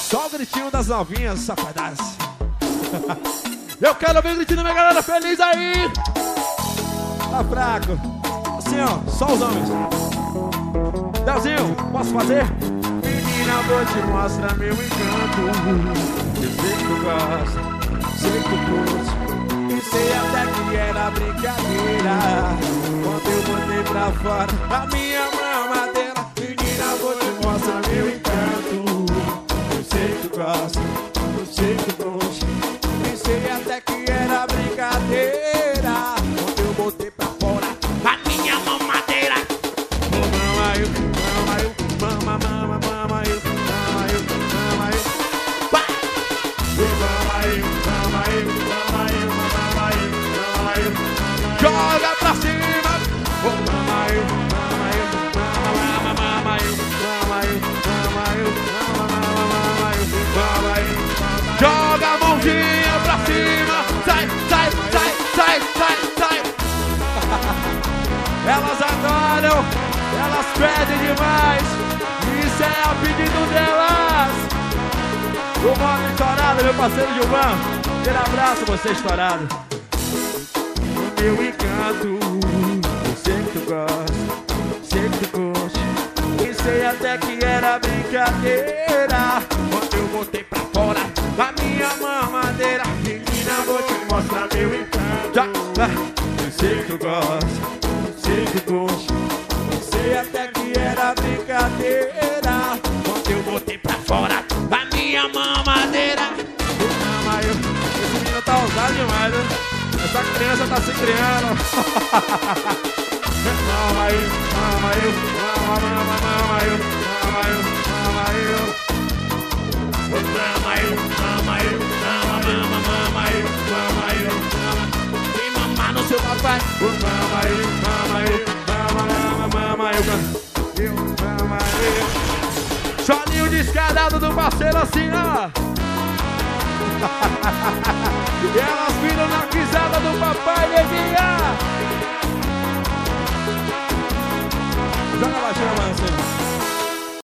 Só o gritinho das novinhas, safadas. Eu quero ver o gritinho da minha galera feliz aí. Tá fraco. Assim, ó, só os homens. Delzinho, posso fazer? Menina, vou te mostrar meu encanto. Eu sei que tu gosta, sei que tu curte. E sei até que era brincadeira quando eu botei pra fora a minha mamadeira. Menina, vou te mostrar meu encanto. Eu sei que tu gosta, eu sei que tu curte. E sei até que era brincadeira quando eu botei pra fora a minha mamadeira. Mama eu, mama, mama, mama eu, mama eu, mama eu. Vai! Mama eu, mama eu, mama eu, mama eu, mama eu. Joga pra cima! Mama eu, mama eu, mama, mama eu, mama eu, mama eu, mama, mama eu, mama eu. Joga a mãozinha pra cima! Sai, sai, sai, sai, sai, sai! Elas adoram, elas pedem demais. Isso é a pedido delas. O Mono Estourado, meu parceiro Gilvan. Aquele abraço, você estourado. O meu encanto, eu sei que tu gosta, sei que tu curte. E sei até que era brincadeira quando eu botei pra fora a minha mamadeira. Menina, vou te mostrar meu encanto. Eu sei que tu gosta, sei que tu curte. Sei até que era brincadeira quando eu botei pra fora a minha mamadeira. Mama eu, esse menino tá ousado demais, né? Essa criança tá se criando. Mama eu, mama eu, mama, mama, mama eu, mama eu, mama eu. Mama eu, mama eu, mama, mama, mama eu, mama eu, mama. Vem mamar no seu papai. Mama eu, mama eu, mama, mama, mama eu, mama eu. Chorinho descarado do parceiro assim, ó. E elas viram na pisada do papai, neguinha. Joga baixinho, mano, assim.